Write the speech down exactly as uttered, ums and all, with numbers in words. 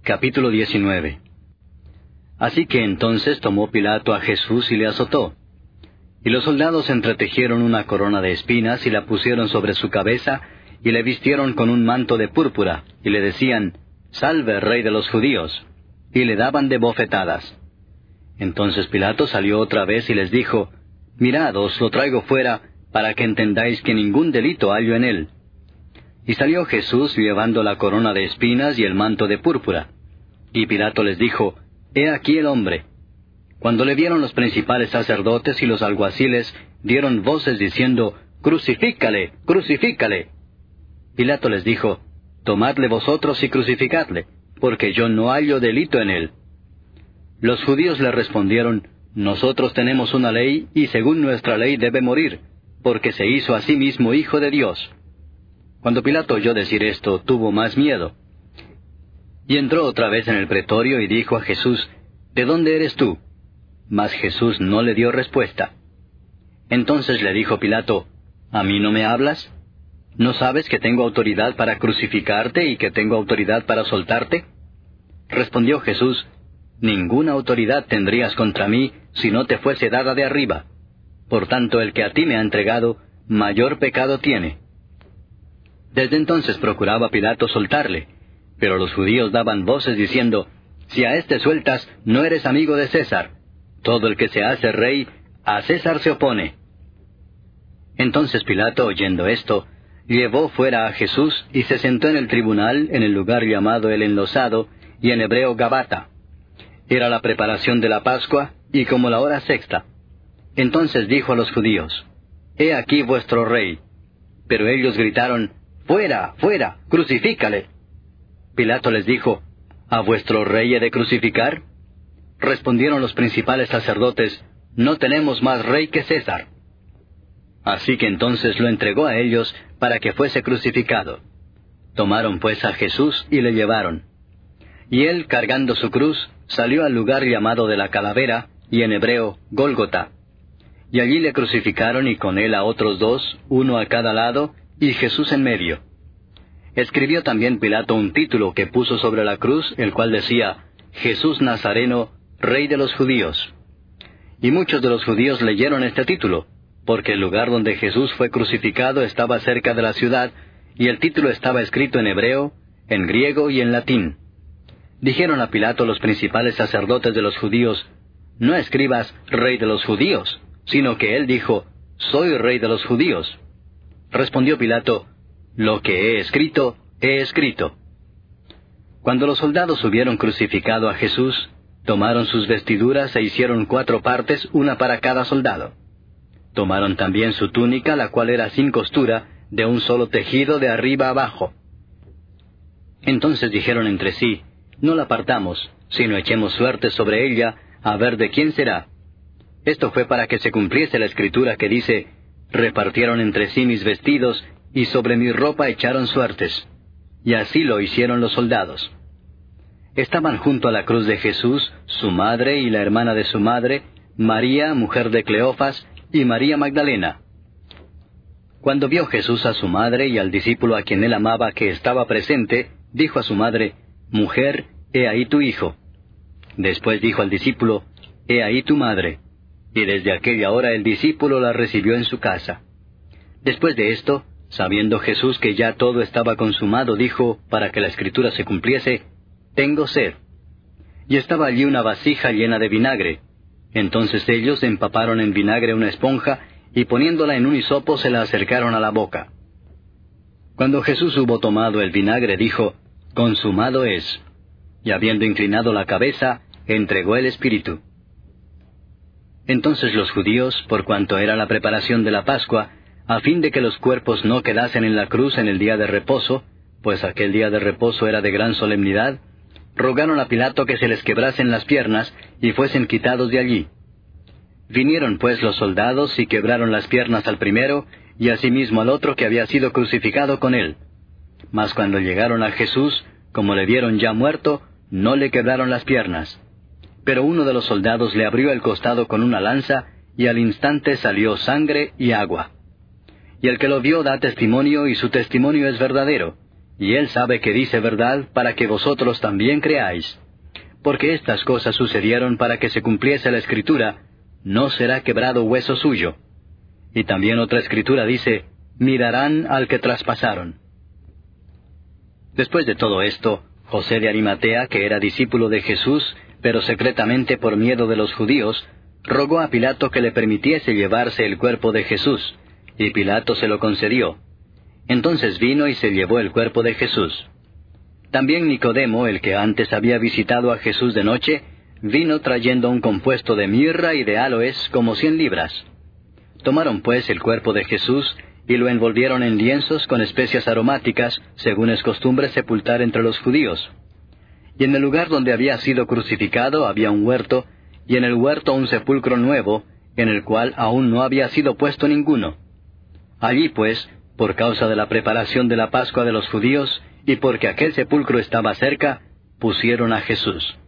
Capítulo diecinueve. Así que entonces tomó Pilato a Jesús y le azotó. Y los soldados entretejieron una corona de espinas y la pusieron sobre su cabeza, y le vistieron con un manto de púrpura, y le decían, «Salve, Rey de los judíos», y le daban de bofetadas. Entonces Pilato salió otra vez y les dijo, «Mirad, os lo traigo fuera, para que entendáis que ningún delito hallo en él». Y salió Jesús llevando la corona de espinas y el manto de púrpura. Y Pilato les dijo, «He aquí el hombre». Cuando le vieron los principales sacerdotes y los alguaciles, dieron voces diciendo, «Crucifícale, crucifícale». Pilato les dijo, «Tomadle vosotros y crucificadle, porque yo no hallo delito en él». Los judíos le respondieron, «Nosotros tenemos una ley, y según nuestra ley debe morir, porque se hizo a sí mismo hijo de Dios». Cuando Pilato oyó decir esto, tuvo más miedo. Y entró otra vez en el pretorio y dijo a Jesús, «¿De dónde eres tú?». Mas Jesús no le dio respuesta. Entonces le dijo Pilato, «¿A mí no me hablas? ¿No sabes que tengo autoridad para crucificarte y que tengo autoridad para soltarte?» Respondió Jesús, «Ninguna autoridad tendrías contra mí si no te fuese dada de arriba. Por tanto, el que a ti me ha entregado, mayor pecado tiene». Desde entonces procuraba Pilato soltarle, pero los judíos daban voces diciendo, «Si a éste sueltas, no eres amigo de César. Todo el que se hace rey, a César se opone». Entonces Pilato, oyendo esto, llevó fuera a Jesús y se sentó en el tribunal en el lugar llamado el Enlosado, y en hebreo Gabata. Era la preparación de la Pascua, y como la hora sexta. Entonces dijo a los judíos, «He aquí vuestro rey». Pero ellos gritaron, «¡Fuera, fuera, crucifícale!». Pilato les dijo, «¿A vuestro rey he de crucificar?». Respondieron los principales sacerdotes, «No tenemos más rey que César». Así que entonces lo entregó a ellos para que fuese crucificado. Tomaron pues a Jesús y le llevaron. Y él, cargando su cruz, salió al lugar llamado de la Calavera, y en hebreo, Gólgota. Y allí le crucificaron y con él a otros dos, uno a cada lado, y Jesús en medio. Escribió también Pilato un título que puso sobre la cruz, el cual decía, «Jesús Nazareno, Rey de los Judíos». Y muchos de los judíos leyeron este título, porque el lugar donde Jesús fue crucificado estaba cerca de la ciudad, y el título estaba escrito en hebreo, en griego y en latín. Dijeron a Pilato los principales sacerdotes de los judíos, «No escribas Rey de los Judíos», sino que él dijo, «Soy Rey de los Judíos». Respondió Pilato, «Lo que he escrito, he escrito». Cuando los soldados hubieron crucificado a Jesús, tomaron sus vestiduras e hicieron cuatro partes, una para cada soldado. Tomaron también su túnica, la cual era sin costura, de un solo tejido de arriba abajo. Entonces dijeron entre sí, «No la partamos, sino echemos suerte sobre ella, a ver de quién será». Esto fue para que se cumpliese la escritura que dice, «Repartieron entre sí mis vestidos, y sobre mi ropa echaron suertes». Y así lo hicieron los soldados. Estaban junto a la cruz de Jesús, su madre y la hermana de su madre, María, mujer de Cleofas, y María Magdalena. Cuando vio Jesús a su madre y al discípulo a quien él amaba que estaba presente, dijo a su madre, «Mujer, he ahí tu hijo». Después dijo al discípulo, «He ahí tu madre». Y desde aquella hora el discípulo la recibió en su casa. Después de esto, sabiendo Jesús que ya todo estaba consumado, dijo, para que la escritura se cumpliese, «Tengo sed». Y estaba allí una vasija llena de vinagre. Entonces ellos empaparon en vinagre una esponja, y poniéndola en un hisopo se la acercaron a la boca. Cuando Jesús hubo tomado el vinagre, dijo, «Consumado es». Y habiendo inclinado la cabeza, entregó el espíritu. Entonces los judíos, por cuanto era la preparación de la Pascua, a fin de que los cuerpos no quedasen en la cruz en el día de reposo, pues aquel día de reposo era de gran solemnidad, rogaron a Pilato que se les quebrasen las piernas y fuesen quitados de allí. Vinieron pues los soldados y quebraron las piernas al primero, y asimismo al otro que había sido crucificado con él. Mas cuando llegaron a Jesús, como le vieron ya muerto, no le quebraron las piernas. Pero uno de los soldados le abrió el costado con una lanza, y al instante salió sangre y agua. Y el que lo vio da testimonio, y su testimonio es verdadero, y él sabe que dice verdad para que vosotros también creáis. Porque estas cosas sucedieron para que se cumpliese la Escritura, no será quebrado hueso suyo. Y también otra Escritura dice, mirarán al que traspasaron. Después de todo esto, José de Arimatea, que era discípulo de Jesús, pero secretamente por miedo de los judíos, rogó a Pilato que le permitiese llevarse el cuerpo de Jesús, y Pilato se lo concedió. Entonces vino y se llevó el cuerpo de Jesús. También Nicodemo, el que antes había visitado a Jesús de noche, vino trayendo un compuesto de mirra y de áloes como cien libras. Tomaron pues el cuerpo de Jesús, y lo envolvieron en lienzos con especias aromáticas, según es costumbre sepultar entre los judíos. Y en el lugar donde había sido crucificado había un huerto, y en el huerto un sepulcro nuevo, en el cual aún no había sido puesto ninguno. Allí pues, por causa de la preparación de la Pascua de los judíos, y porque aquel sepulcro estaba cerca, pusieron a Jesús.